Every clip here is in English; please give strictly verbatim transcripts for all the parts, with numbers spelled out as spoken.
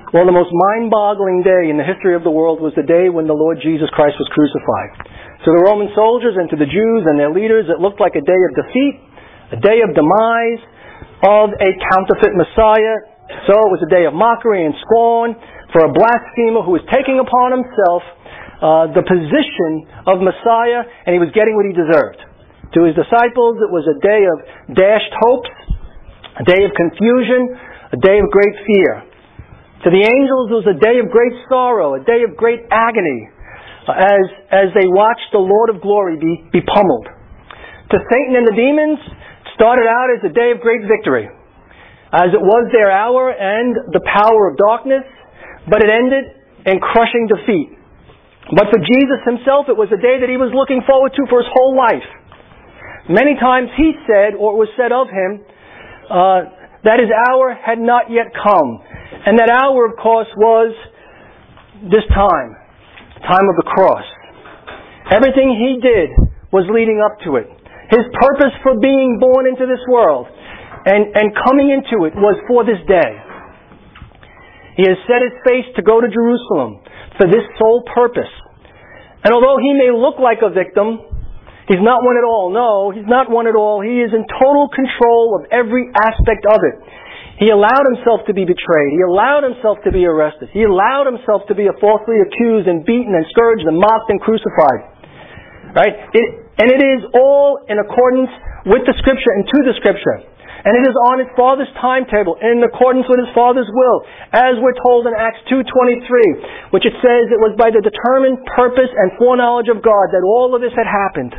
Well, the most mind-boggling day in the history of the world was the day when the Lord Jesus Christ was crucified. To the Roman soldiers and to the Jews and their leaders, it looked like a day of defeat, a day of demise, of a counterfeit Messiah. So it was a day of mockery and scorn for a blasphemer who was taking upon himself uh, the position of Messiah, and he was getting what he deserved. To his disciples, it was a day of dashed hopes, a day of confusion, a day of great fear. To the angels, it was a day of great sorrow, a day of great agony, uh, as as they watched the Lord of glory be, be pummeled. To Satan and the demons, it started out as a day of great victory, as it was their hour and the power of darkness, but it ended in crushing defeat. But for Jesus himself, it was a day that he was looking forward to for his whole life. Many times he said, or it was said of him, uh, that his hour had not yet come. And that hour, of course, was this time, the time of the cross. Everything he did was leading up to it. His purpose for being born into this world and, and coming into it was for this day. He has set his face to go to Jerusalem for this sole purpose. And although he may look like a victim, he's not one at all. No, he's not one at all. He is in total control of every aspect of it. He allowed himself to be betrayed. He allowed himself to be arrested. He allowed himself to be falsely accused and beaten and scourged and mocked and crucified. Right? It, and it is all in accordance with the Scripture and to the Scripture. And it is on his Father's timetable, in accordance with his Father's will, as we're told in Acts two twenty-three, which it says it was by the determined purpose and foreknowledge of God that all of this had happened.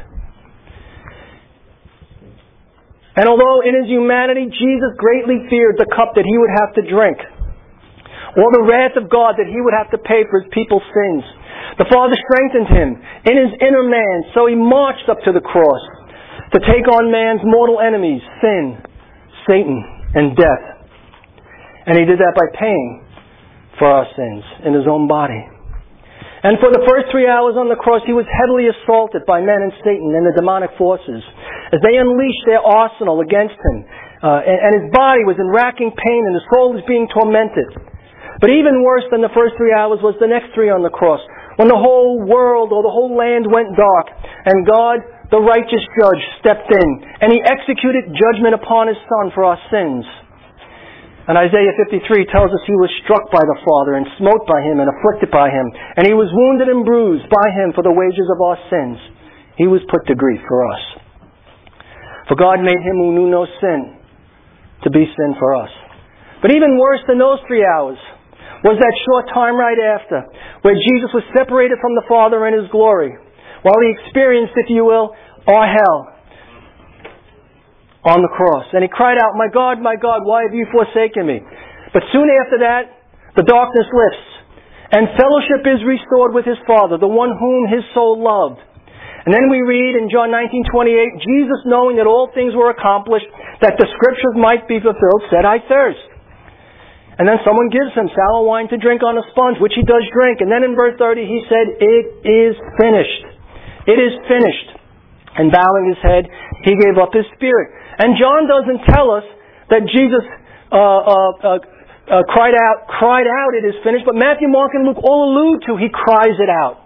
And although in his humanity Jesus greatly feared the cup that he would have to drink, or the wrath of God that he would have to pay for his people's sins, the Father strengthened him in his inner man, so he marched up to the cross to take on man's mortal enemies, sin, Satan, and death. And he did that by paying for our sins in his own body. And for the first three hours on the cross, he was heavily assaulted by men and Satan and the demonic forces as they unleashed their arsenal against him. Uh, and, and his body was in racking pain and his soul was being tormented. But even worse than the first three hours was the next three on the cross, when the whole world or the whole land went dark and God, the righteous judge, stepped in and he executed judgment upon his Son for our sins. And Isaiah fifty-three tells us he was struck by the Father and smote by him and afflicted by him. And he was wounded and bruised by him for the wages of our sins. He was put to grief for us. For God made him who knew no sin to be sin for us. But even worse than those three hours was that short time right after, where Jesus was separated from the Father in his glory, while he experienced, if you will, our hell on the cross. And he cried out, "My God, my God, why have you forsaken me?" But soon after that, the darkness lifts, and fellowship is restored with his Father, the one whom his soul loved. And then we read in John nineteen twenty-eight, Jesus, knowing that all things were accomplished, that the Scriptures might be fulfilled, said, "I thirst." And then someone gives him sour wine to drink on a sponge, which he does drink. And then in verse thirty he said, "It is finished. It is finished." And bowing his head, he gave up his spirit. And John doesn't tell us that Jesus uh, uh, uh, uh, cried out, cried out, "It is finished." But Matthew, Mark, and Luke all allude to he cries it out.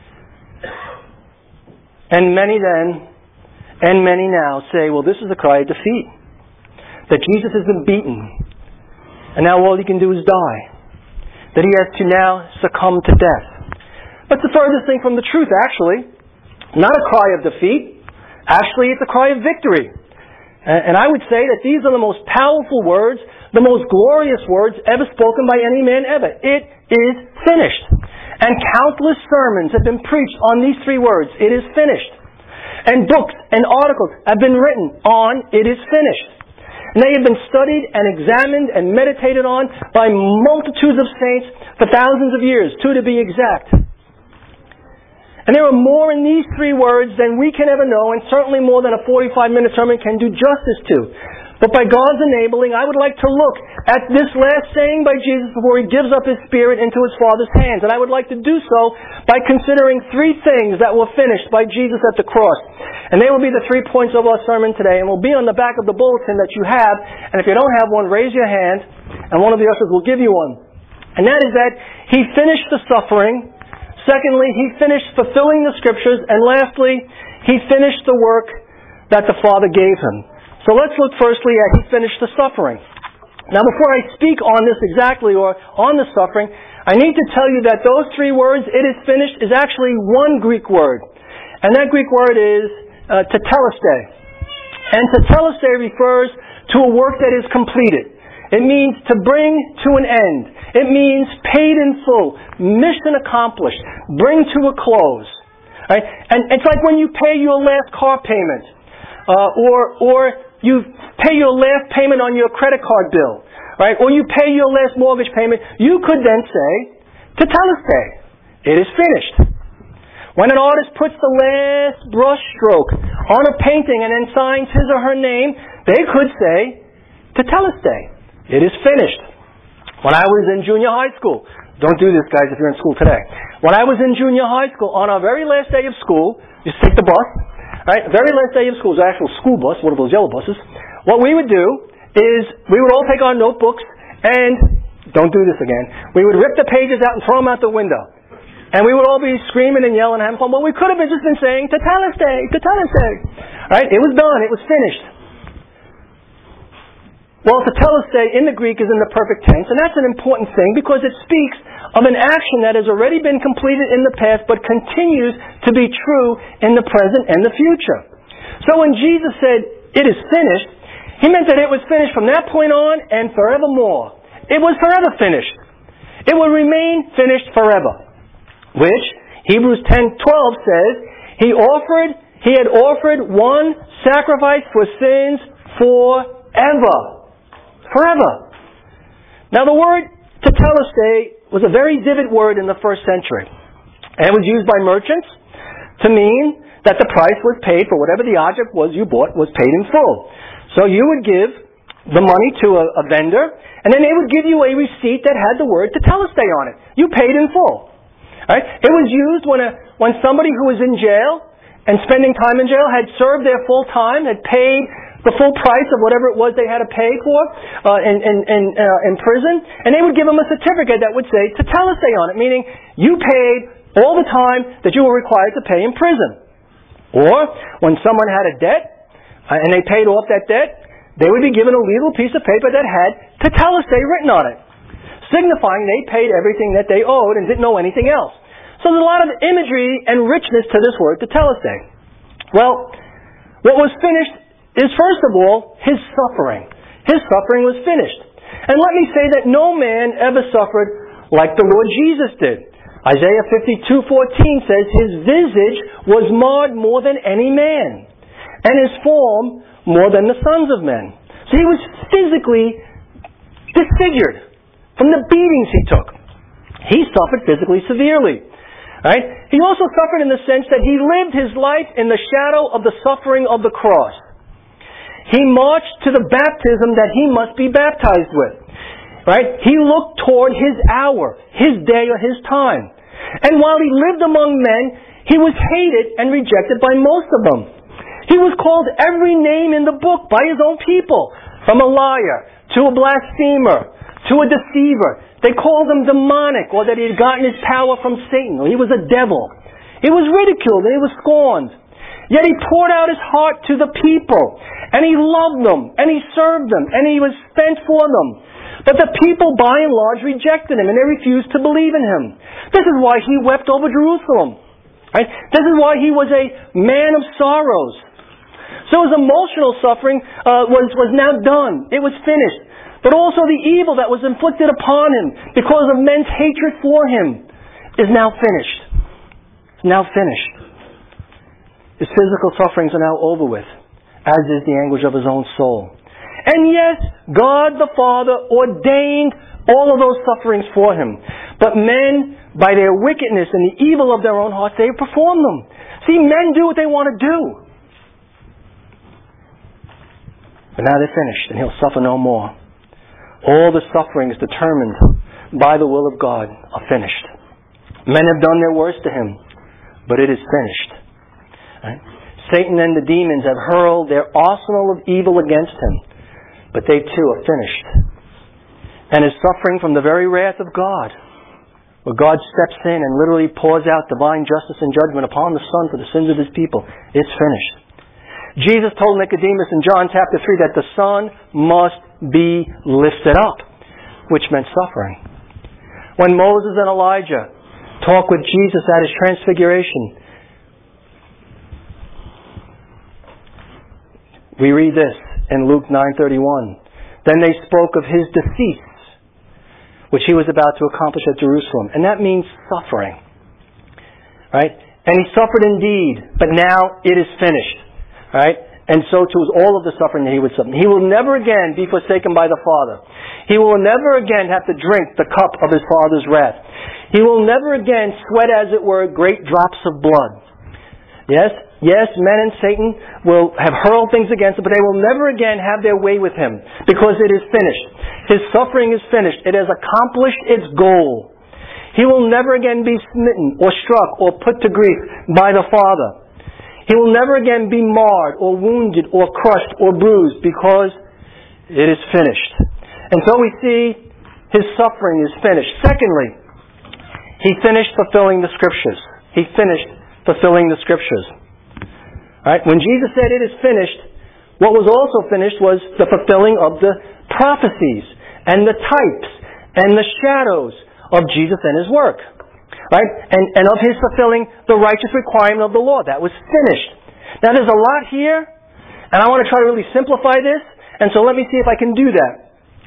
And many then, and many now say, well, this is a cry of defeat. That Jesus has been beaten. And now all he can do is die. That he has to now succumb to death. But it's the furthest thing from the truth, actually. Not a cry of defeat. Actually, it's a cry of victory. And I would say that these are the most powerful words, the most glorious words ever spoken by any man ever. It is finished. And countless sermons have been preached on these three words, "It is finished." And books and articles have been written on "It is finished." And they have been studied and examined and meditated on by multitudes of saints for thousands of years, two to be exact. And there are more in these three words than we can ever know, and certainly more than a forty-five minute sermon can do justice to. But by God's enabling, I would like to look at this last saying by Jesus before he gives up his spirit into his Father's hands. And I would like to do so by considering three things that were finished by Jesus at the cross. And they will be the three points of our sermon today, and will be on the back of the bulletin that you have. And if you don't have one, raise your hand, and one of the ushers will give you one. And that is that He finished the suffering. Secondly, He finished fulfilling the Scriptures. And lastly, He finished the work that the Father gave Him. So let's look firstly at He finished the suffering. Now before I speak on this exactly, or on the suffering, I need to tell you that those three words, "it is finished," is actually one Greek word. And that Greek word is uh, tetelestai. And tetelestai refers to a work that is completed. It means to bring to an end. It means paid in full, mission accomplished, bring to a close. Right? And it's like when you pay your last car payment, uh, or or you pay your last payment on your credit card bill, right? Or you pay your last mortgage payment. You could then say, tetelestai, it is finished. When an artist puts the last brush stroke on a painting and then signs his or her name, they could say, tetelestai, it is finished. When I was in junior high school, don't do this, guys, if you're in school today. When I was in junior high school, on our very last day of school, you take the bus, right? The very last day of school was an actual school bus, one of those yellow buses. What we would do is we would all take our notebooks and, don't do this again, we would rip the pages out and throw them out the window. And we would all be screaming and yelling and having fun. Well, we could have just been saying, tetelestai, tetelestai. Right? It was done. It was finished. Well, tetelestai in the Greek is in the perfect tense, and that's an important thing because it speaks of an action that has already been completed in the past but continues to be true in the present and the future. So when Jesus said, it is finished, He meant that it was finished from that point on and forevermore. It was forever finished. It will remain finished forever. Which, Hebrews ten twelve says, He offered, He had offered one sacrifice for sins forever. Forever. Now the word tetelestai was a very vivid word in the first century. And it was used by merchants to mean that the price was paid for whatever the object was you bought was paid in full. So you would give the money to a, a vendor, and then they would give you a receipt that had the word tetelestai on it. You paid in full. Right? It was used when a when somebody who was in jail and spending time in jail had served their full time, had paid the full price of whatever it was they had to pay for uh, in in in, uh, in prison, and they would give them a certificate that would say tetelestai on it, meaning you paid all the time that you were required to pay in prison. Or when someone had a debt uh, and they paid off that debt, they would be given a legal piece of paper that had tetelestai written on it, signifying they paid everything that they owed and didn't know anything else. So there's a lot of imagery and richness to this word, tetelestai. Well, what was finished is, first of all, His suffering. His suffering was finished. And let me say that no man ever suffered like the Lord Jesus did. Isaiah fifty-two fourteen says, His visage was marred more than any man, and His form more than the sons of men. So He was physically disfigured from the beatings He took. He suffered physically severely. Right? He also suffered in the sense that He lived His life in the shadow of the suffering of the cross. He marched to the baptism that He must be baptized with. Right? He looked toward His hour, His day, or His time. And while He lived among men, He was hated and rejected by most of them. He was called every name in the book by His own people, from a liar to a blasphemer to a deceiver. They called Him demonic, or that He had gotten His power from Satan, or He was a devil. He was ridiculed and He was scorned. Yet He poured out His heart to the people, and He loved them, and He served them, and He was spent for them. But the people, by and large, rejected Him, and they refused to believe in Him. This is why He wept over Jerusalem. Right? This is why He was a man of sorrows. So His emotional suffering uh, was, was now done. It was finished. But also the evil that was inflicted upon Him because of men's hatred for Him is now finished. It's now finished. His physical sufferings are now over with, as is the anguish of His own soul. And yes, God the Father ordained all of those sufferings for Him. But men, by their wickedness and the evil of their own hearts, they perform them. See, men do what they want to do. But now they're finished, and He'll suffer no more. All the sufferings determined by the will of God are finished. Men have done their worst to Him, but it is finished. Right? Satan and the demons have hurled their arsenal of evil against Him, but they too are finished. and is suffering from the very wrath of God, where God steps in and literally pours out divine justice and judgment upon the Son for the sins of His people. It's finished. Jesus told Nicodemus in John chapter three that the Son must be lifted up, which meant suffering. When Moses and Elijah talked with Jesus at His transfiguration, we read this in Luke nine thirty-one. Then they spoke of His decease, which He was about to accomplish at Jerusalem. And that means suffering. Right? And He suffered indeed, but now it is finished. Right? And so too is all of the suffering that He would suffer. He will never again be forsaken by the Father. He will never again have to drink the cup of His Father's wrath. He will never again sweat, as it were, great drops of blood. Yes, yes, men and Satan will have hurled things against Him, but they will never again have their way with Him, because it is finished. His suffering is finished. It has accomplished its goal. He will never again be smitten or struck or put to grief by the Father. He will never again be marred or wounded or crushed or bruised, because it is finished. And so we see His suffering is finished. Secondly, He finished fulfilling the Scriptures. He finished fulfilling the Scriptures. Right? When Jesus said it is finished, what was also finished was the fulfilling of the prophecies and the types and the shadows of Jesus and His work. Right? And, and of His fulfilling the righteous requirement of the law. That was finished. Now there's a lot here, and I want to try to really simplify this, and so let me see if I can do that.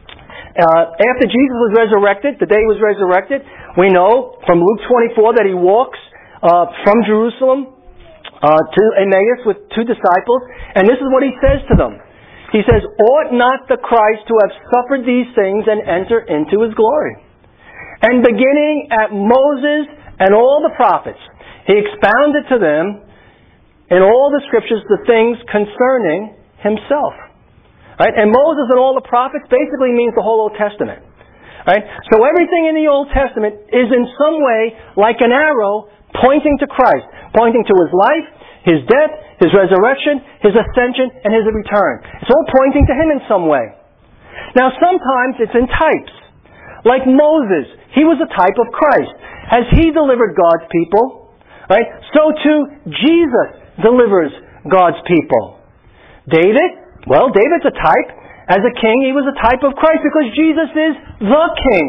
Uh, after Jesus was resurrected, the day He was resurrected, we know from Luke twenty-four that He walks uh, from Jerusalem uh, to Emmaus with two disciples, and this is what He says to them. He says, "Ought not the Christ to have suffered these things and enter into His glory?" And beginning at Moses and all the prophets, He expounded to them in all the Scriptures the things concerning Himself. Right? And Moses and all the prophets basically means the whole Old Testament. Right? So everything in the Old Testament is in some way like an arrow pointing to Christ, pointing to His life, His death, His resurrection, His ascension, and His return. It's all pointing to Him in some way. Now sometimes it's in types. Like Moses, he was a type of Christ. As he delivered God's people, right, so too Jesus delivers God's people. David, well, David's a type. As a king, he was a type of Christ because Jesus is the king.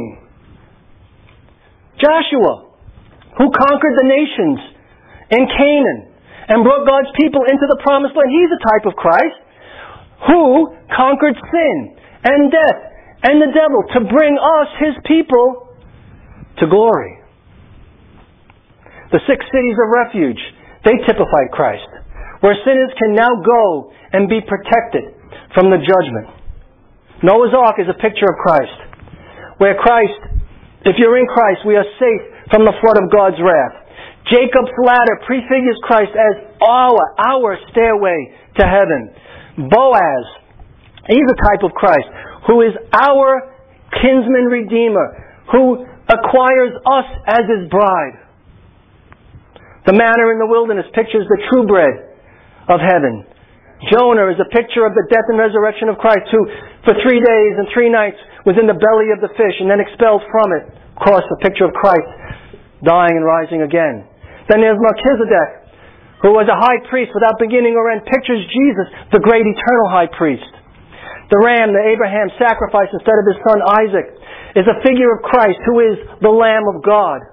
Joshua, who conquered the nations in Canaan and brought God's people into the promised land, he's a type of Christ, who conquered sin and death and the devil to bring us, His people, to glory. The six cities of refuge, they typified Christ, where sinners can now go and be protected from the judgment. Noah's Ark is a picture of Christ, where Christ, if you're in Christ, we are safe from the flood of God's wrath. Jacob's ladder prefigures Christ as our, our stairway to heaven. Boaz, he's a type of Christ, who is our kinsman redeemer, who acquires us as His bride. The manna in the wilderness pictures the true bread of heaven. Jonah is a picture of the death and resurrection of Christ, who for three days and three nights was in the belly of the fish and then expelled from it. Of course, the picture of Christ dying and rising again. Then there's Melchizedek, who was a high priest without beginning or end, pictures Jesus, the great eternal high priest. The ram that Abraham sacrificed instead of his son Isaac is a figure of Christ, who is the Lamb of God.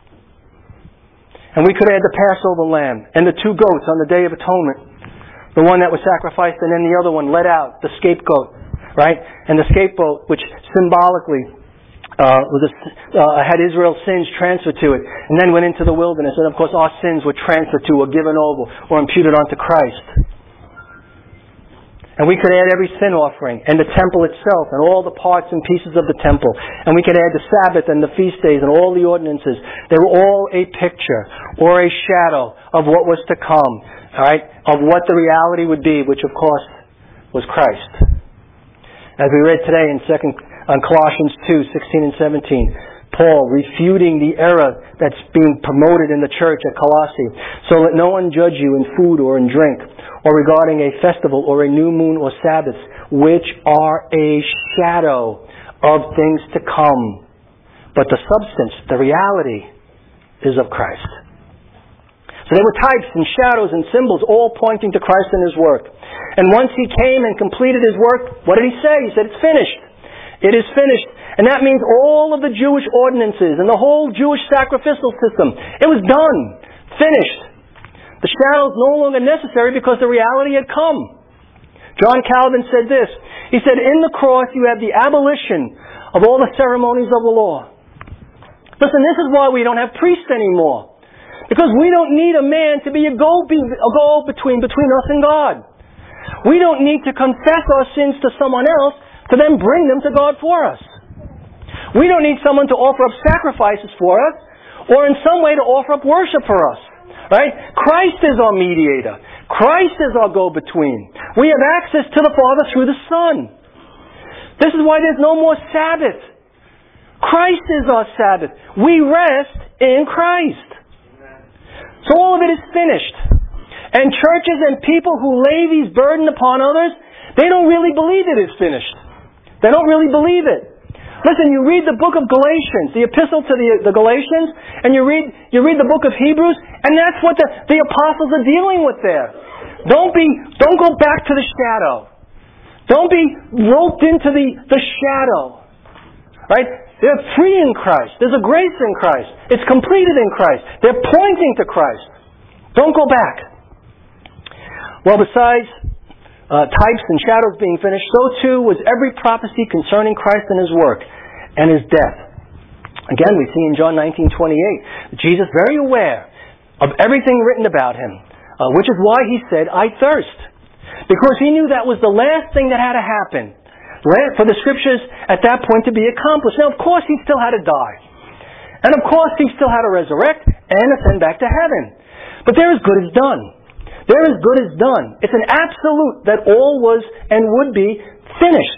And we could add the Passover lamb and the two goats on the Day of Atonement. The one that was sacrificed and then the other one let out, the scapegoat. Right? And the scapegoat, which symbolically uh, was a, uh, had Israel's sins transferred to it, and then went into the wilderness. And of course our sins were transferred to or given over or imputed onto Christ. And we could add every sin offering and the temple itself and all the parts and pieces of the temple. And we could add the Sabbath and the feast days and all the ordinances. They were all a picture or a shadow of what was to come. All right? Of what the reality would be, which of course was Christ. As we read today in second on Colossians two, sixteen and seventeen, Paul refuting the error that's being promoted in the church at Colossae. So let no one judge you in food or in drink, or regarding a festival or a new moon or Sabbaths, which are a shadow of things to come. But the substance, the reality, is of Christ. So there were types and shadows and symbols all pointing to Christ and His work. And once He came and completed His work, what did He say? He said, it's finished. It is finished. And that means all of the Jewish ordinances and the whole Jewish sacrificial system, it was done. Finished. The shadows no longer necessary because the reality had come. John Calvin said this. He said, in the cross you have the abolition of all the ceremonies of the law. Listen, this is why we don't have priests anymore. Because we don't need a man to be a go-between between us and God. We don't need to confess our sins to someone else to then bring them to God for us. We don't need someone to offer up sacrifices for us or in some way to offer up worship for us. Right? Christ is our mediator. Christ is our go-between. We have access to the Father through the Son. This is why there's no more Sabbath. Christ is our Sabbath. We rest in Christ. So all of it is finished. And churches and people who lay these burdens upon others, they don't really believe it is finished. They don't really believe it. Listen, you read the book of Galatians, the epistle to the, the Galatians, and you read you read the book of Hebrews, and that's what the, the apostles are dealing with there. Don't be don't go back to the shadow. Don't be roped into the, the shadow. Right? They're free in Christ. There's a grace in Christ. It's completed in Christ. They're pointing to Christ. Don't go back. Well, besides uh, types and shadows being finished, so too was every prophecy concerning Christ and His work and His death. Again, we see in John nineteen twenty-eight, Jesus very aware of everything written about Him, uh, which is why He said, I thirst. Because He knew that was the last thing that had to happen for the Scriptures at that point to be accomplished. Now, of course, He still had to die. And of course, He still had to resurrect and ascend back to heaven. But there is good is done. There is good is done. It's an absolute that all was and would be finished.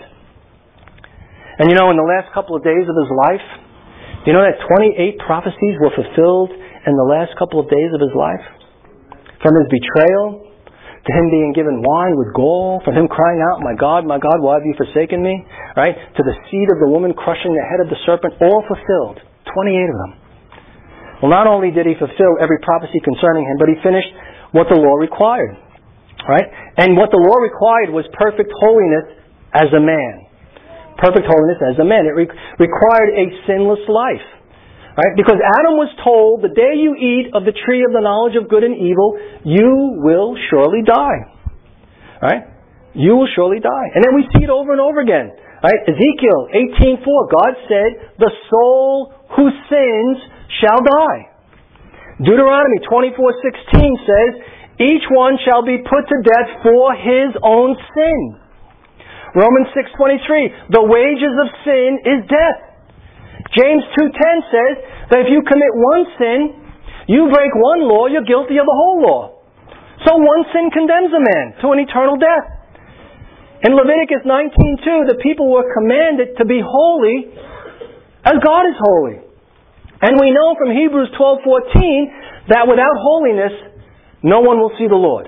And you know, in the last couple of days of His life, you know that twenty-eight prophecies were fulfilled in the last couple of days of His life? From His betrayal, to Him being given wine with gall, from Him crying out, my God, my God, why have you forsaken me? Right? To the seed of the woman crushing the head of the serpent, all fulfilled. twenty-eight of them. Well, not only did He fulfill every prophecy concerning Him, but He finished what the law required. Right? And what the law required was perfect holiness as a man. Perfect holiness as a man. It re- required a sinless life. Right? Because Adam was told, the day you eat of the tree of the knowledge of good and evil, you will surely die. Right? You will surely die. And then we see it over and over again. Right? Ezekiel eighteen four, God said, the soul who sins shall die. Deuteronomy twenty-four sixteen says, each one shall be put to death for his own sin. Romans six twenty-three, the wages of sin is death. James two ten says that if you commit one sin, you break one law, you're guilty of the whole law. So one sin condemns a man to an eternal death. In Leviticus nineteen two, the people were commanded to be holy as God is holy. And we know from Hebrews twelve fourteen that without holiness, no one will see the Lord.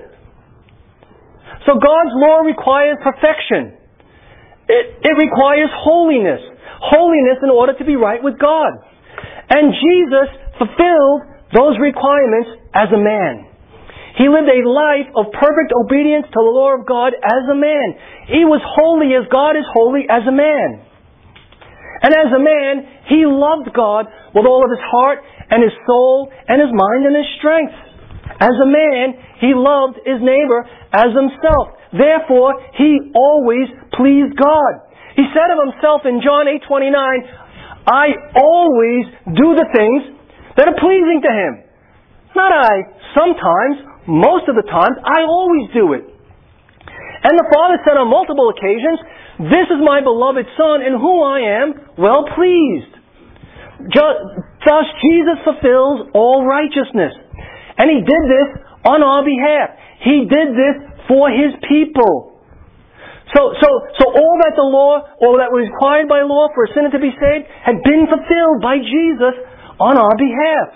So God's law requires perfection. It, it requires holiness. Holiness in order to be right with God. And Jesus fulfilled those requirements as a man. He lived a life of perfect obedience to the law of God as a man. He was holy as God is holy as a man. And as a man, He loved God with all of His heart and His soul and His mind and His strength. As a man, He loved His neighbor as Himself. Therefore, He always pleased God. He said of Himself in John eight twenty-nine, I always do the things that are pleasing to Him. Not I, sometimes, most of the times, I always do it. And the Father said on multiple occasions, this is my beloved Son in whom I am well pleased. Thus Jesus fulfills all righteousness. And He did this on our behalf. He did this for His people. So, so, so all that the law, all that was required by law for a sinner to be saved, had been fulfilled by Jesus on our behalf.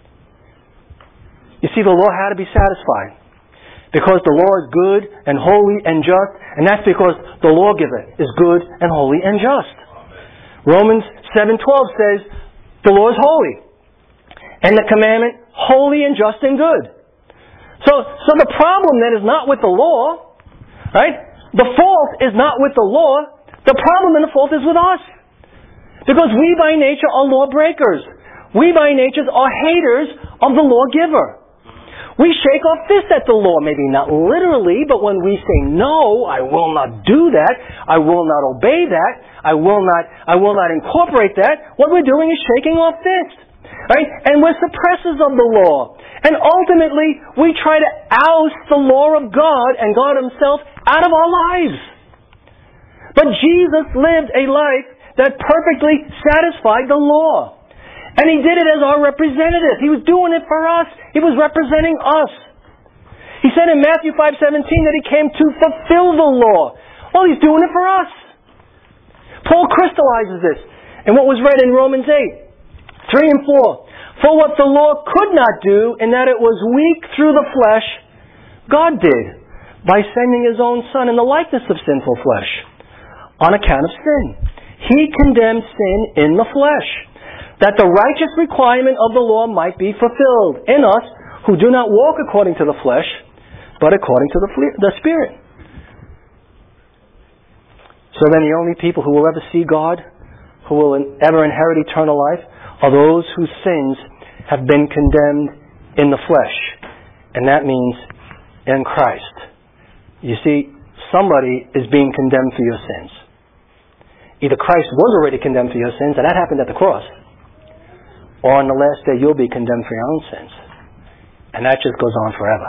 You see, the law had to be satisfied. Because the law is good and holy and just, and that's because the lawgiver is good and holy and just. Romans seven twelve says, the law is holy, and the commandment holy and just and good. So, so the problem then is not with the law, right? The fault is not with the law. The problem and the fault is with us. Because we by nature are lawbreakers. We by nature are haters of the lawgiver. We shake our fist at the law, maybe not literally, but when we say, no, I will not do that, I will not obey that, I will not, I will not incorporate that, what we're doing is shaking our fist. Right? And we're suppressors of the law. And ultimately, we try to oust the law of God and God Himself out of our lives. But Jesus lived a life that perfectly satisfied the law. And He did it as our representative. He was doing it for us. He was representing us. He said in Matthew five seventeen that He came to fulfill the law. Well, He's doing it for us. Paul crystallizes this in what was read in Romans eight, three and four. For what the law could not do, in that it was weak through the flesh, God did, by sending His own Son in the likeness of sinful flesh, on account of sin. He condemned sin in the flesh, that the righteous requirement of the law might be fulfilled in us, who do not walk according to the flesh, but according to the, fle- the Spirit. So then the only people who will ever see God, who will ever inherit eternal life, are those whose sins have been condemned in the flesh. And that means in Christ. You see, somebody is being condemned for your sins. Either Christ was already condemned for your sins, and that happened at the cross, or on the last day you'll be condemned for your own sins. And that just goes on forever.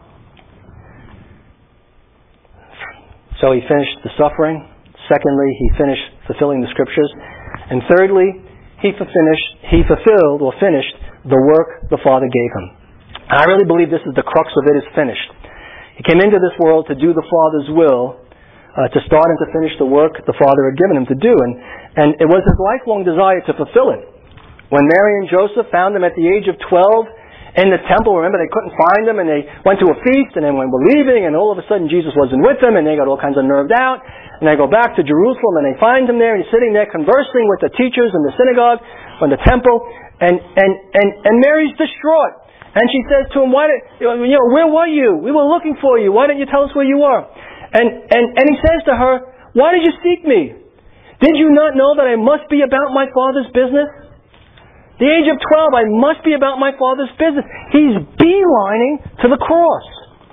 So He finished the suffering. Secondly, He finished fulfilling the Scriptures. And thirdly, He finished, He fulfilled or finished the work the Father gave Him. And I really believe this is the crux of it, is finished. He came into this world to do the Father's will, uh, to start and to finish the work the Father had given Him to do. And, and it was His lifelong desire to fulfill it. When Mary and Joseph found Him at the age of twelve in the temple, remember they couldn't find Him, and they went to a feast, and then when we're leaving, and all of a sudden Jesus wasn't with them, and they got all kinds of nerved out, and they go back to Jerusalem, and they find Him there, and He's sitting there conversing with the teachers in the synagogue, in the temple, and, and, and, and Mary's distraught. And she says to him, "Why did, you know, where were you? We were looking for you. Why didn't you tell us where you were?" And, and, and he says to her, "Why did you seek me? Did you not know that I must be about my Father's business?" The age of twelve, I must be about my Father's business. He's beelining to the cross.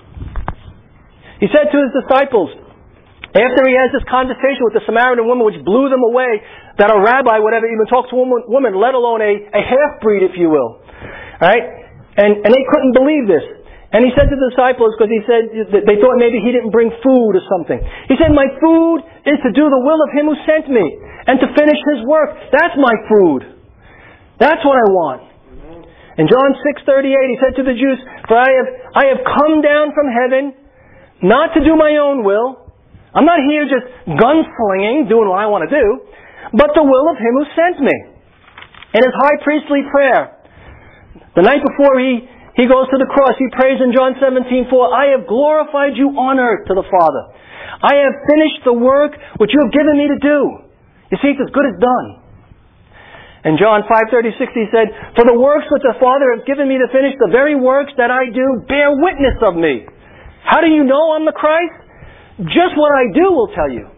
He said to His disciples, after He has this conversation with the Samaritan woman, which blew them away, that a rabbi would ever even talk to a woman, woman let alone a, a half-breed, if you will. Right? And, and they couldn't believe this. And He said to the disciples, because He said that they thought maybe He didn't bring food or something. He said, "My food is to do the will of Him who sent me, and to finish His work. That's my food. That's what I want." In John six thirty-eight, He said to the Jews, "For I have, I have come down from heaven, not to do my own will." I'm not here just gunslinging, doing what I want to do, but the will of Him who sent me. In His high priestly prayer, the night before He, he goes to the cross, He prays in John seventeen four, "I have glorified you on earth," to the Father. "I have finished the work which you have given me to do." You see, it's as good as done. In John five thirty-six, He said, "For the works which the Father has given me to finish, the very works that I do bear witness of me." How do you know I'm the Christ? Just what I do will tell you.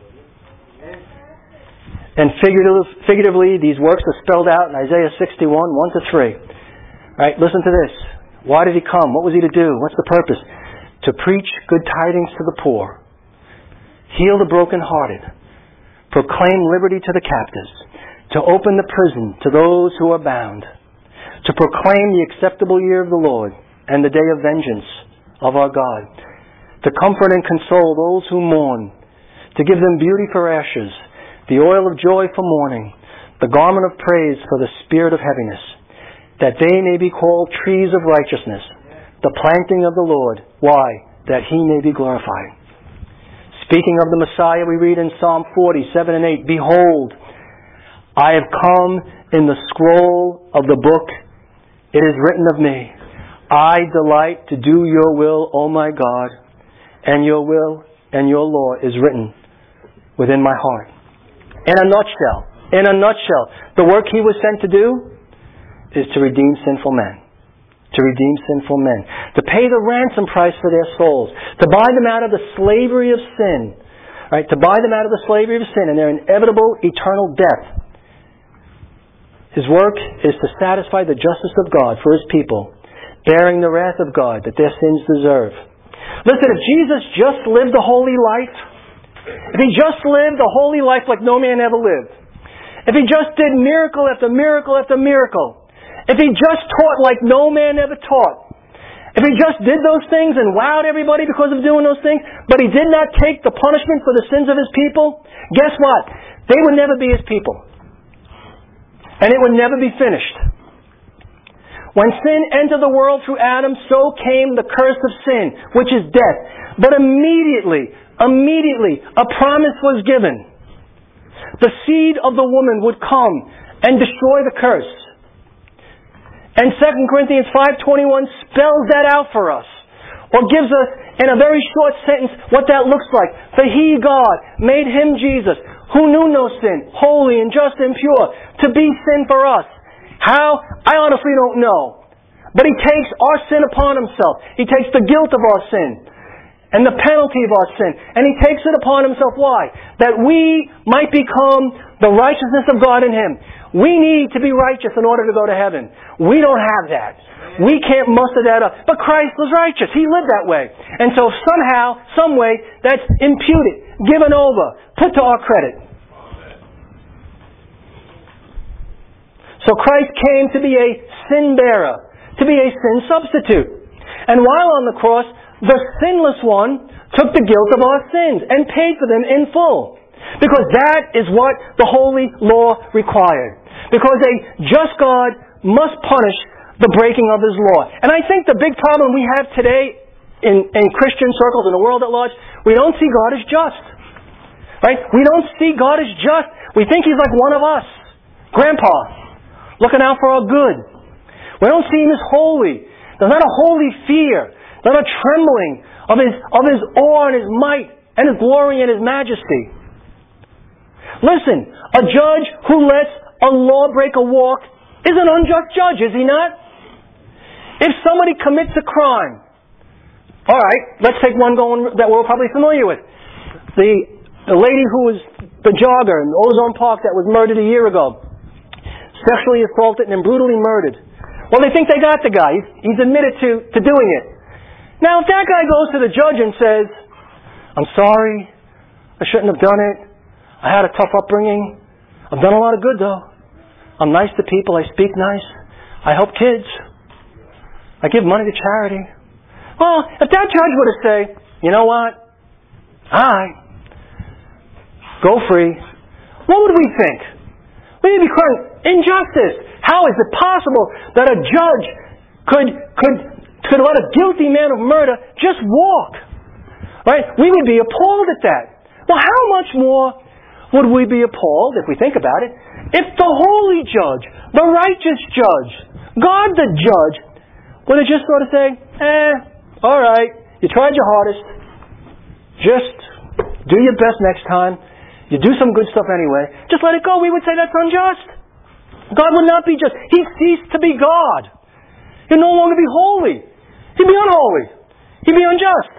And figuratively, these works are spelled out in Isaiah sixty-one, one to three. Right, listen to this. Why did He come? What was He to do? What's the purpose? To preach good tidings to the poor, heal the brokenhearted, proclaim liberty to the captives, to open the prison to those who are bound, to proclaim the acceptable year of the Lord and the day of vengeance of our God, to comfort and console those who mourn, to give them beauty for ashes, the oil of joy for mourning, the garment of praise for the spirit of heaviness, that they may be called trees of righteousness, the planting of the Lord. Why? That He may be glorified. Speaking of the Messiah, we read in Psalm forty, seven and eight, "Behold, I have come in the scroll of the book. It is written of me, I delight to do your will, O my God, and your will and your law is written within my heart." In a nutshell, In a nutshell, the work He was sent to do is to redeem sinful men. To redeem sinful men. To pay the ransom price for their souls. To buy them out of the slavery of sin. Right? To buy them out of the slavery of sin and their inevitable eternal death. His work is to satisfy the justice of God for His people, bearing the wrath of God that their sins deserve. Listen, if Jesus just lived a holy life, if He just lived a holy life like no man ever lived, if He just did miracle after miracle after miracle, if He just taught like no man ever taught, if He just did those things and wowed everybody because of doing those things, but He did not take the punishment for the sins of His people, guess what? They would never be His people. And it would never be finished. When sin entered the world through Adam, so came the curse of sin, which is death. But immediately, immediately, a promise was given. The seed of the woman would come and destroy the curse. And Second Corinthians five twenty-one spells that out for us. Or gives us, in a very short sentence, what that looks like. For He, God, made Him, Jesus, who knew no sin, holy and just and pure, to be sin for us. How? I honestly don't know. But He takes our sin upon Himself. He takes the guilt of our sin and the penalty of our sin. And He takes it upon Himself. Why? That we might become the righteousness of God in Him. We need to be righteous in order to go to heaven. We don't have that. We can't muster that up. But Christ was righteous. He lived that way. And so somehow, some way, that's imputed, given over, put to our credit. So Christ came to be a sin bearer, to be a sin substitute. And while on the cross, the sinless one took the guilt of our sins and paid for them in full. Because that is what the holy law required. Because a just God must punish the breaking of His law. And I think the big problem we have today in, in Christian circles, in the world at large, we don't see God as just. Right? We don't see God as just. We think He's like one of us. Grandpa, looking out for our good. We don't see Him as holy. There's not a holy fear. There's not a trembling of His, of His awe and His might and His glory and His majesty. Listen, a judge who lets a lawbreaker walk is an unjust judge, is he not? If somebody commits a crime, all right, let's take one going that we're probably familiar with. The, the lady who was the jogger in Ozone Park that was murdered a year ago, sexually assaulted and then brutally murdered. Well, they think they got the guy. He's, he's admitted to, to doing it. Now, if that guy goes to the judge and says, I'm sorry, I shouldn't have done it. I had a tough upbringing. I've done a lot of good, though. I'm nice to people. I speak nice. I help kids. I give money to charity. Well, if that judge were to say, you know what? All right. Go free. What would we think? We'd be crying, injustice. How is it possible that a judge could, could, could let a guilty man of murder just walk? Right? We would be appalled at that. Well, how much more would we be appalled, if we think about it, if the holy judge, the righteous judge, God the judge, would have just sort of say, eh, all right, you tried your hardest. Just do your best next time. You do some good stuff anyway. Just let it go. We would say that's unjust. God would not be just. He ceased to be God. He'd no longer be holy. He'd be unholy. He'd be unjust.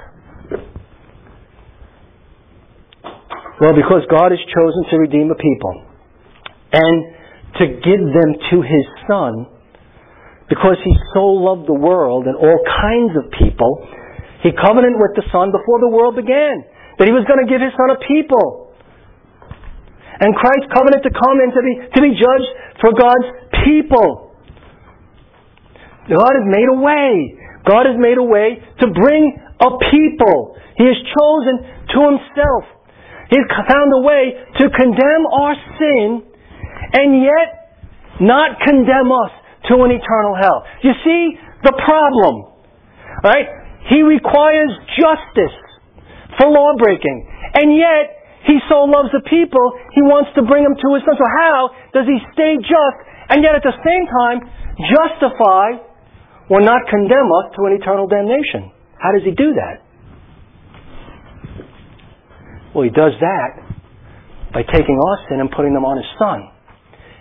Well, because God has chosen to redeem a people and to give them to His Son, because He so loved the world and all kinds of people, He covenanted with the Son before the world began, that He was going to give His Son a people. And Christ covenanted to come and to be, to be judged for God's people. God has made a way. God has made a way to bring a people He has chosen to Himself. He's found a way to condemn our sin and yet not condemn us to an eternal hell. You see the problem, right? He requires justice for law breaking, and yet He so loves the people, He wants to bring them to His Son. So how does He stay just and yet at the same time justify or not condemn us to an eternal damnation? How does He do that? Well, He does that by taking our sin and putting them on His Son.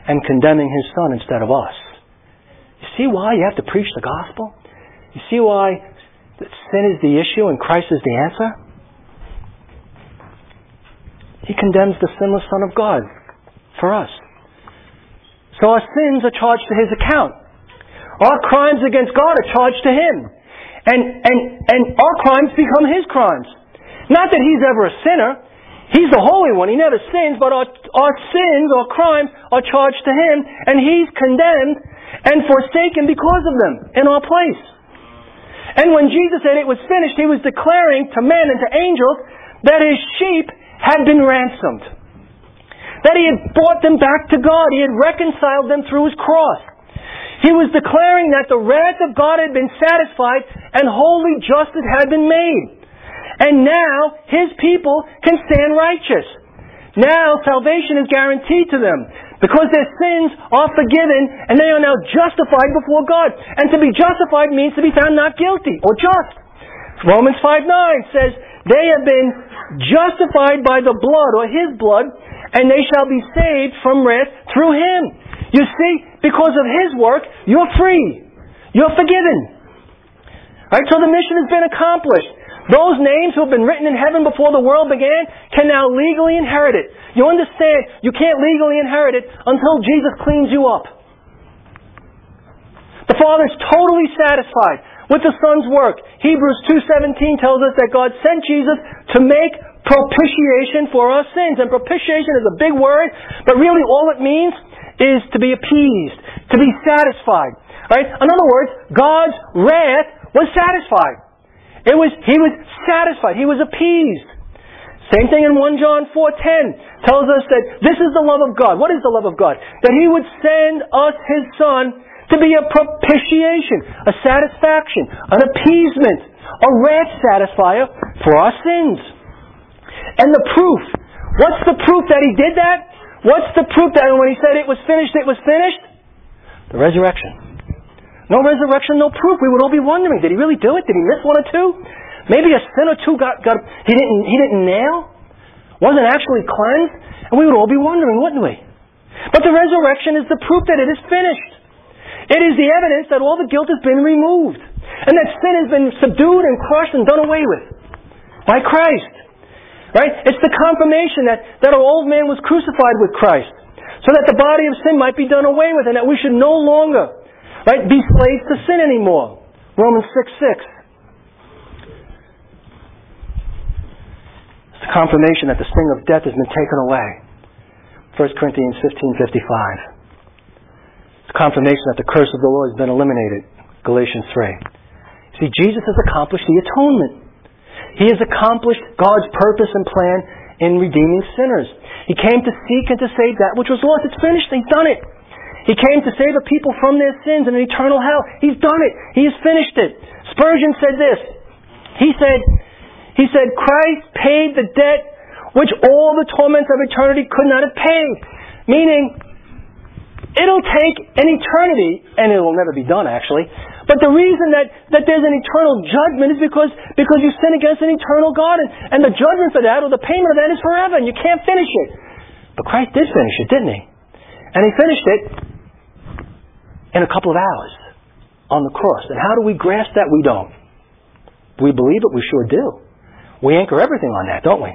and condemning His Son instead of us. You see why you have to preach the gospel? You see why sin is the issue and Christ is the answer? He condemns the sinless Son of God for us. So our sins are charged to His account. Our crimes against God are charged to Him. And, and, and our crimes become His crimes. Not that He's ever a sinner. He's the Holy One. He never sins. But our, our sins, our crimes, are charged to Him. And He's condemned and forsaken because of them in our place. And when Jesus said it was finished, He was declaring to men and to angels that His sheep had been ransomed. That He had brought them back to God. He had reconciled them through His cross. He was declaring that the wrath of God had been satisfied and holy justice had been made. And now His people can stand righteous. Now salvation is guaranteed to them because their sins are forgiven and they are now justified before God. And to be justified means to be found not guilty or just. Romans five nine says, they have been justified by the blood or His blood, and they shall be saved from wrath through Him. You see, because of His work, you're free. You're forgiven. Right? So the mission has been accomplished. Those names who have been written in heaven before the world began can now legally inherit it. You understand, you can't legally inherit it until Jesus cleans you up. The Father is totally satisfied with the Son's work. Hebrews two seventeen tells us that God sent Jesus to make propitiation for our sins. And propitiation is a big word, but really all it means is to be appeased, to be satisfied. Right? In other words, God's wrath was satisfied. It was, He was satisfied. He was appeased. Same thing in First John four ten tells us that this is the love of God. What is the love of God? That He would send us His Son to be a propitiation, a satisfaction, an appeasement, a wrath satisfier for our sins. And the proof. What's the proof that He did that? What's the proof that when He said it was finished, it was finished? The resurrection. No resurrection, no proof. We would all be wondering, did He really do it? Did He miss one or two? Maybe a sin or two got, got he didn't he didn't nail? Wasn't actually cleansed? And we would all be wondering, wouldn't we? But the resurrection is the proof that it is finished. It is the evidence that all the guilt has been removed. And that sin has been subdued and crushed and done away with. By Christ. Right? It's the confirmation that, that our old man was crucified with Christ. So that the body of sin might be done away with and that we should no longer, right, be slaves to sin anymore. Romans six six. It's the confirmation that the sting of death has been taken away. First Corinthians fifteen fifty-five. It's confirmation that the curse of the law has been eliminated. Galatians three. See, Jesus has accomplished the atonement. He has accomplished God's purpose and plan in redeeming sinners. He came to seek and to save that which was lost. It's finished. He's done it. He came to save the people from their sins and eternal hell. He's done it. He has finished it. Spurgeon said this. He said, he said, Christ paid the debt which all the torments of eternity could not have paid. Meaning, it'll take an eternity, and it'll never be done actually, but the reason that, that there's an eternal judgment is because, because you sin against an eternal God, and, and the judgment for that, or the payment of that, is forever, and you can't finish it. But Christ did finish it, didn't He? And He finished it in a couple of hours on the cross. And how do we grasp that? We don't. We believe it, we sure do. We anchor everything on that, don't we?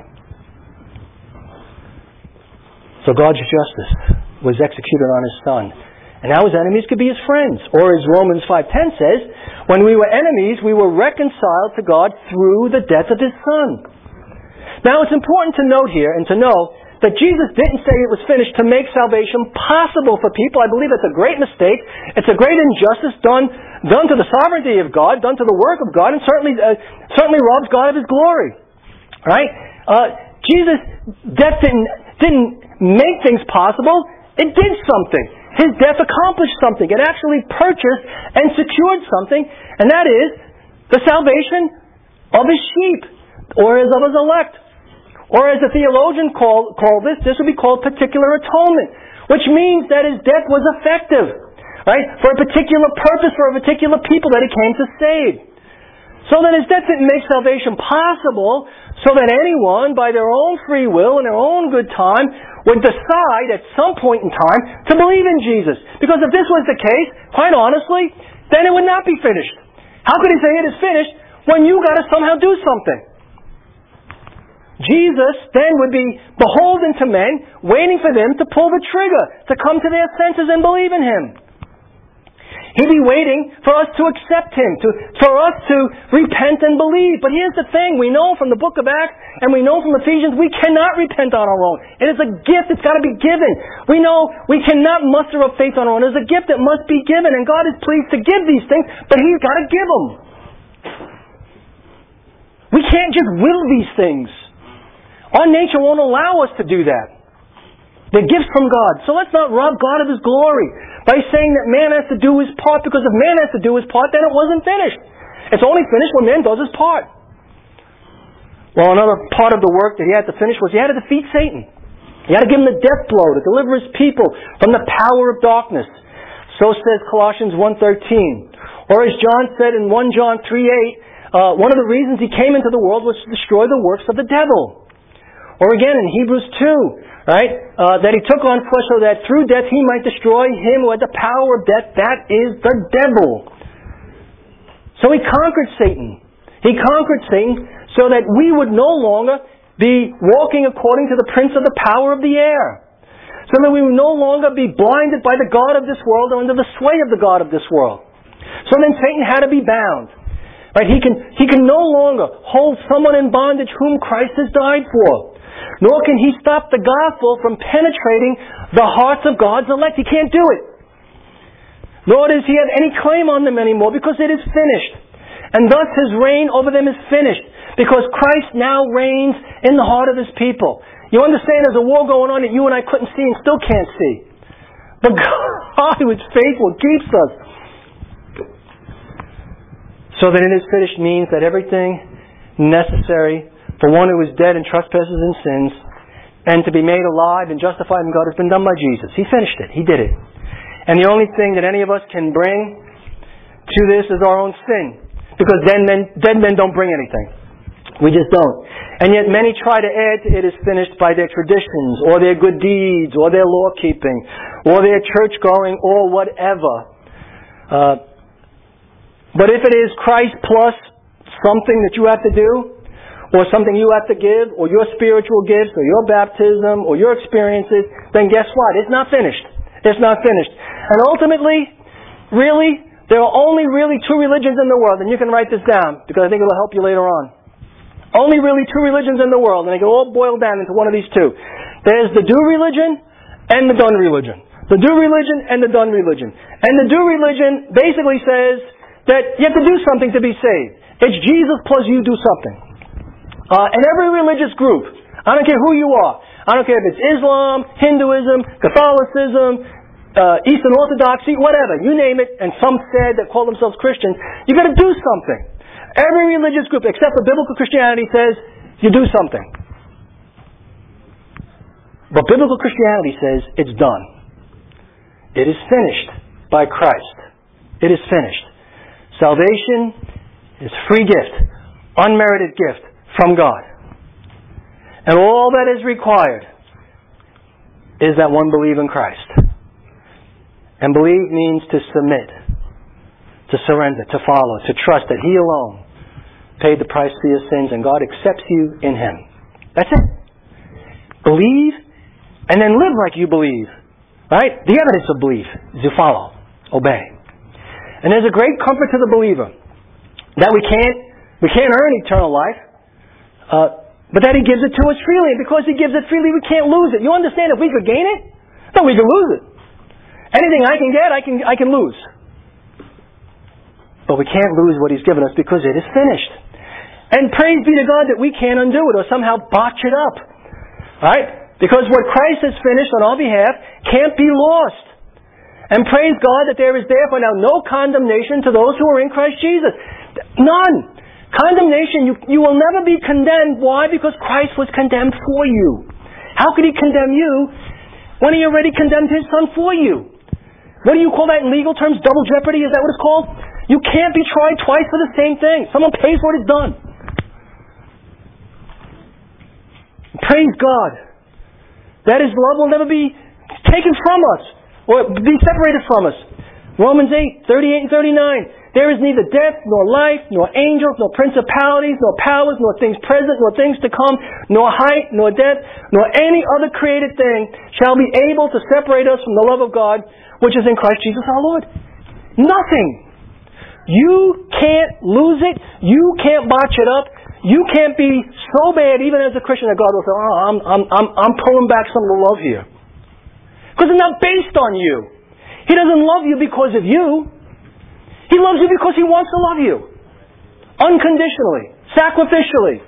So God's justice was executed on His Son. And now His enemies could be His friends. Or as Romans five ten says, when we were enemies, we were reconciled to God through the death of His Son. Now it's important to note here and to know that Jesus didn't say it was finished to make salvation possible for people. I believe it's a great mistake. It's a great injustice done, done to the sovereignty of God, done to the work of God, and certainly, uh, certainly robs God of His glory. Right? Uh, Jesus' death didn't, didn't make things possible. It did something. His death accomplished something. It actually purchased and secured something, and that is the salvation of His sheep, or as of His elect. Or as a theologian called call this, this would be called particular atonement, which means that His death was effective, right, for a particular purpose, for a particular people that He came to save. So that His death didn't make salvation possible, so that anyone, by their own free will and their own good time, would decide at some point in time to believe in Jesus. Because if this was the case, quite honestly, then it would not be finished. How could he say it is finished when you got to somehow do something? Jesus then would be beholden to men, waiting for them to pull the trigger, to come to their senses and believe in Him. He'd be waiting for us to accept Him, to, for us to repent and believe. But here's the thing, we know from the book of Acts, and we know from Ephesians, we cannot repent on our own. It is a gift that's got to be given. We know we cannot muster up faith on our own. It is a gift that must be given, and God is pleased to give these things, but He's got to give them. We can't just will these things. Our nature won't allow us to do that. They're gifts from God. So let's not rob God of His glory by saying that man has to do his part, because if man has to do his part, then it wasn't finished. It's only finished when man does his part. Well, another part of the work that he had to finish was he had to defeat Satan. He had to give him the death blow to deliver his people from the power of darkness. So says Colossians one thirteen. Or as John said in First John three eight, uh, one of the reasons he came into the world was to destroy the works of the devil. Or again in Hebrews two, right, uh, that he took on flesh so that through death he might destroy him who had the power of death, that is the devil. So he conquered Satan. He conquered Satan so that we would no longer be walking according to the prince of the power of the air. So that we would no longer be blinded by the god of this world or under the sway of the god of this world. So then Satan had to be bound. Right? He can, he can no longer hold someone in bondage whom Christ has died for. Nor can he stop the gospel from penetrating the hearts of God's elect. He can't do it. Nor does he have any claim on them anymore, because it is finished. And thus his reign over them is finished, because Christ now reigns in the heart of His people. You understand there's a war going on that you and I couldn't see and still can't see. But God, who is faithful, keeps us. So that it is finished means that everything necessary for one who is dead in trespasses and sins, and to be made alive and justified in God, has been done by Jesus. He finished it. He did it. And the only thing that any of us can bring to this is our own sin. Because dead men, dead men don't bring anything. We just don't. And yet many try to add to it is finished by their traditions, or their good deeds, or their law-keeping, or their church-going, or whatever. Uh, but if it is Christ plus something that you have to do, or something you have to give, or your spiritual gifts, or your baptism, or your experiences, then guess what? It's not finished. It's not finished. And ultimately, really, there are only really two religions in the world, and you can write this down, because I think it will help you later on. Only really two religions in the world, and they can all boil down into one of these two. There's the do religion and the done religion. The do religion and the done religion. And the do religion basically says that you have to do something to be saved. It's Jesus plus you do something. Uh, and every religious group, I don't care who you are, I don't care if it's Islam, Hinduism, Catholicism, uh, Eastern Orthodoxy, whatever, you name it, and some said that call themselves Christians, you've got to do something. Every religious group except for biblical Christianity says you do something. But biblical Christianity says it's done. It is finished by Christ. It is finished. Salvation is free gift, unmerited gift from God. And all that is required is that one believe in Christ. And believe means to submit, to surrender, to follow, to trust that He alone paid the price for your sins and God accepts you in Him. That's it. Believe and then live like you believe. Right? The evidence of belief is you follow, obey. And there's a great comfort to the believer that we can't we can't earn eternal life. Uh, but that He gives it to us freely. And because He gives it freely, we can't lose it. You understand, if we could gain it, then we could lose it. Anything I can get, I can I can lose. But we can't lose what He's given us because it is finished. And praise be to God that we can't undo it or somehow botch it up. Right? Because what Christ has finished on our behalf can't be lost. And praise God that there is therefore now no condemnation to those who are in Christ Jesus. None. Condemnation, you, you will never be condemned. Why? Because Christ was condemned for you. How could He condemn you when He already condemned His Son for you? What do you call that in legal terms? Double jeopardy? Is that what it's called? You can't be tried twice for the same thing. Someone pays for it, it's done. Praise God that His love will never be taken from us or be separated from us. Romans eight, thirty-eight and thirty-nine. There is neither death, nor life, nor angels, nor principalities, nor powers, nor things present, nor things to come, nor height, nor depth, nor any other created thing shall be able to separate us from the love of God, which is in Christ Jesus our Lord. Nothing. You can't lose it. You can't botch it up. You can't be so bad, even as a Christian, that God will say, oh, I'm, I'm, I'm, I'm pulling back some of the love here. Because it's not based on you. He doesn't love you because of you. He loves you because He wants to love you. Unconditionally. Sacrificially.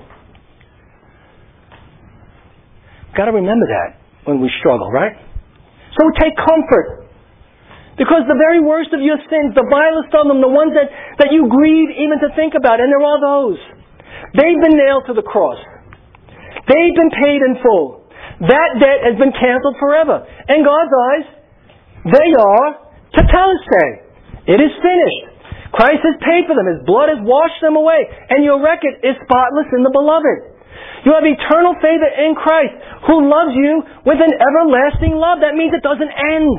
Got to remember that when we struggle, right? So take comfort. Because the very worst of your sins, the vilest of them, the ones that, that you grieve even to think about, and there are those, they've been nailed to the cross. They've been paid in full. That debt has been canceled forever. In God's eyes, they are tetelestai. It is finished. Christ has paid for them. His blood has washed them away. And your record is spotless in the Beloved. You have eternal favor in Christ, who loves you with an everlasting love. That means it doesn't end.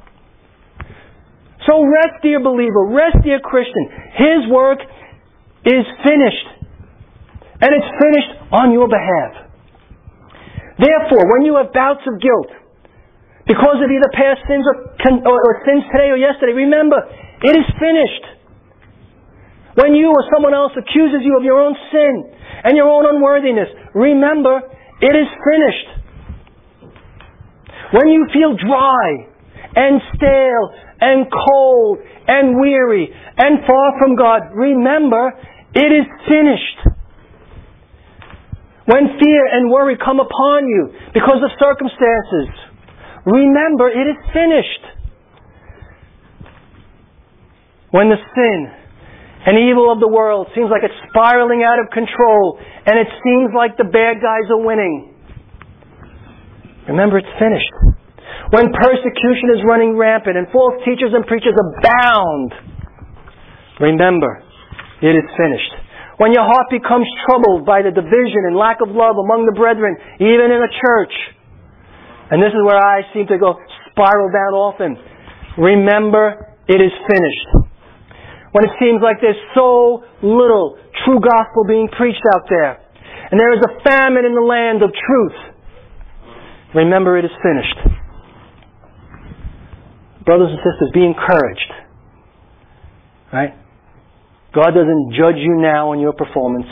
So rest, dear believer. Rest, dear Christian. His work is finished. And it's finished on your behalf. Therefore, when you have bouts of guilt, because of either past sins or, or, or sins today or yesterday, remember, it is finished. When you or someone else accuses you of your own sin and your own unworthiness, remember, it is finished. When you feel dry and stale and cold and weary and far from God, remember, it is finished. When fear and worry come upon you because of circumstances, remember, it is finished. When the sin and evil of the world seems like it's spiraling out of control and it seems like the bad guys are winning, remember, it's finished. When persecution is running rampant and false teachers and preachers abound, remember, it is finished. When your heart becomes troubled by the division and lack of love among the brethren, even in a church, and this is where I seem to go spiral down often, remember, it is finished. When it seems like there's so little true gospel being preached out there, and there is a famine in the land of truth, remember, it is finished. Brothers and sisters, be encouraged. Right? God doesn't judge you now on your performance.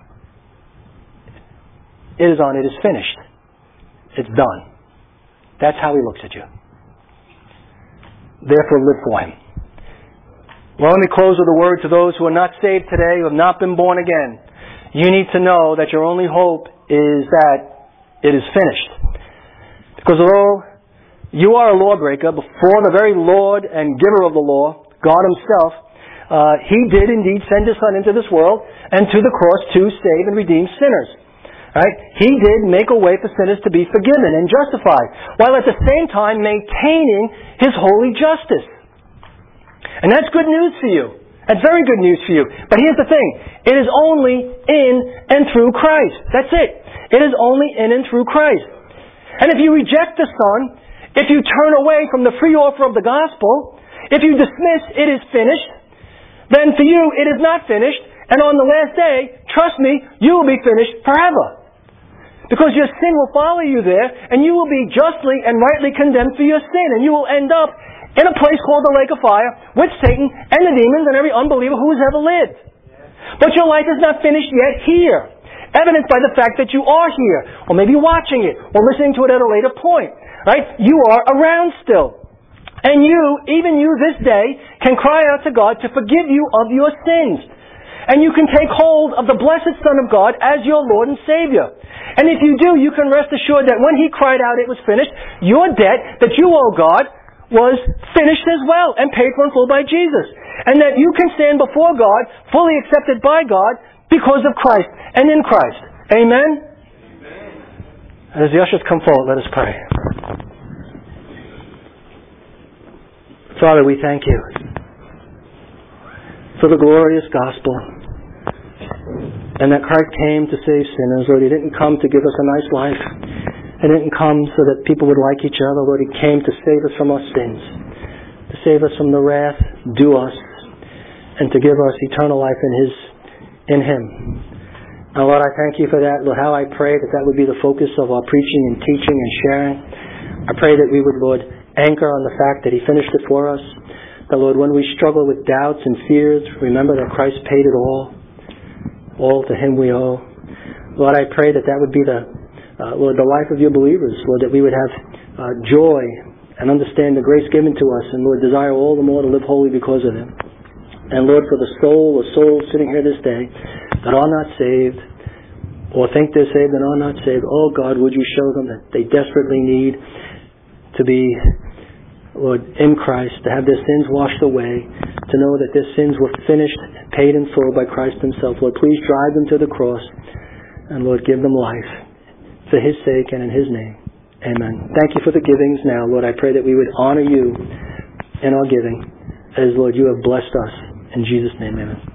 It is on, it is finished. It's done. That's how He looks at you. Therefore, live for Him. Well, let me close with a word to those who are not saved today, who have not been born again. You need to know that your only hope is that it is finished. Because although you are a lawbreaker before the very Lord and giver of the law, God Himself, uh, He did indeed send His Son into this world and to the cross to save and redeem sinners. Right? He did make a way for sinners to be forgiven and justified, while at the same time maintaining His holy justice. And that's good news for you. That's very good news for you. But here's the thing. It is only in and through Christ. That's it. It is only in and through Christ. And if you reject the Son, if you turn away from the free offer of the gospel, if you dismiss it is finished, then for you it is not finished. And on the last day, trust me, you will be finished forever. Because your sin will follow you there, and you will be justly and rightly condemned for your sin. And you will end up in a place called the lake of fire with Satan and the demons and every unbeliever who has ever lived. But your life is not finished yet here, evidenced by the fact that you are here, or maybe watching it, or listening to it at a later point. Right? You are around still. And you, even you this day, can cry out to God to forgive you of your sins. And you can take hold of the blessed Son of God as your Lord and Savior. And if you do, you can rest assured that when He cried out it was finished, your debt that you owe God was finished as well and paid for in full by Jesus. And that you can stand before God, fully accepted by God, because of Christ and in Christ. Amen? Amen. And as the ushers come forward, let us pray. Father, we thank You for the glorious gospel, and that Christ came to save sinners. Lord, He didn't come to give us a nice life He didn't come so that people would like each other. Lord, He came to save us from our sins, to save us from the wrath due us, and to give us eternal life in His, in Him. Now, Lord, I thank You for that. Lord, how I pray that that would be the focus of our preaching and teaching and sharing. I pray that we would, Lord, anchor on the fact that He finished it for us. That, Lord, when we struggle with doubts and fears, remember that Christ paid it all. All to Him we owe. Lord, I pray that that would be the, uh, Lord, the life of Your believers. Lord, that we would have uh, joy and understand the grace given to us, and, Lord, desire all the more to live holy because of it. And, Lord, for the soul or souls sitting here this day that are not saved, or think they're saved and are not saved, oh God, would You show them that they desperately need to be, Lord, in Christ, to have their sins washed away, to know that their sins were finished, paid in full by Christ Himself. Lord, please drive them to the cross, and Lord, give them life for His sake and in His name. Amen. Thank You for the givings now. Lord, I pray that we would honor You in our giving, as, Lord, You have blessed us. In Jesus' name, amen.